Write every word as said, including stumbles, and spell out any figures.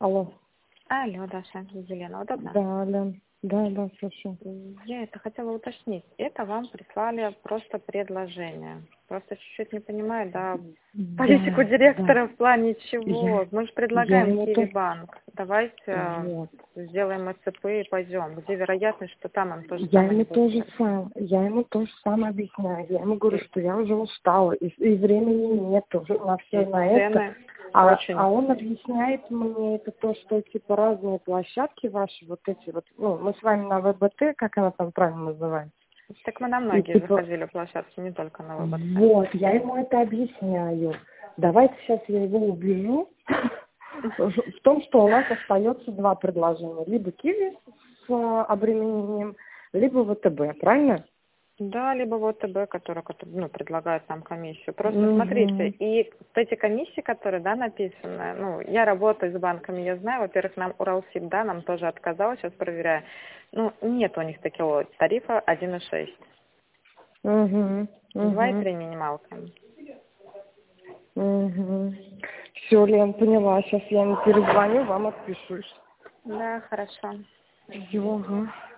Алло. Алло, Даша, Елена, удобно? Да, да, да, да, слушаю. Я это хотела уточнить. Это вам прислали просто предложение. Просто чуть-чуть не понимаю, да, политику Да, директора да. в плане Я, чего. Мы же я предлагаем ему то... Киевбанк. Давайте э, Вот. сделаем СЦП и пойдем. Где вероятность, что там им то же Я самое ему не то же будет? самое, я ему то же самое объясняю. Я ему говорю, что я уже устала, и, и времени нет уже на все И на это. цены А, очень... а он объясняет мне это то, что типа разные площадки ваши, вот эти вот, ну, мы с вами на ВБТ, как она там правильно называется? Так мы на И многие типа, заходили площадки, не только на ВБТ. вот, я ему это объясняю. Давайте сейчас я его убежу в том, что у нас остается два предложения. Либо Киви с э, обременением, либо ВТБ, правильно? Да, либо вот ТБ, который, который, ну, предлагает нам комиссию. Просто смотрите, Угу. и вот эти комиссии, которые, да, написаны, ну, я работаю с банками, я знаю, во-первых, нам Уралсиб, да, нам тоже отказал, сейчас проверяю. Ну, нет у них такого тарифа один и шесть. Угу. два и Угу. три минималка. Угу. Все, Лен, поняла. Сейчас я ему перезвоню, вам отпишусь. Да, хорошо. Всё, ага.